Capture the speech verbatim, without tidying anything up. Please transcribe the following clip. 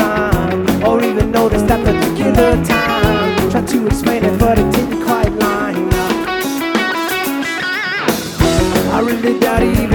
rhyme, or even notice that particular time. Tried to explain it, but it didn't quite line up. I really doubt he even